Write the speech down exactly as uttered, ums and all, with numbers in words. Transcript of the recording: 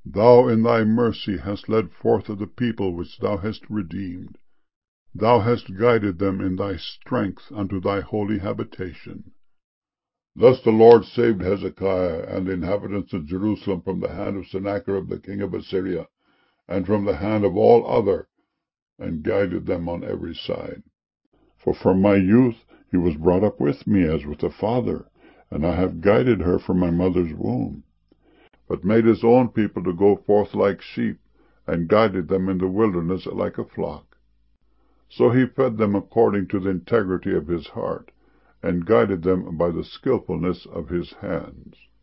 Thou in thy mercy hast led forth the people which thou hast redeemed. Thou hast guided them in thy strength unto thy holy habitation. Thus the Lord saved Hezekiah and the inhabitants of Jerusalem from the hand of Sennacherib the king of Assyria, and from the hand of all other, and guided them on every side. For from my youth he was brought up with me as with a father, and I have guided her from my mother's womb, but made his own people to go forth like sheep, and guided them in the wilderness like a flock. So he fed them according to the integrity of his heart, and guided them by the skillfulness of his hands.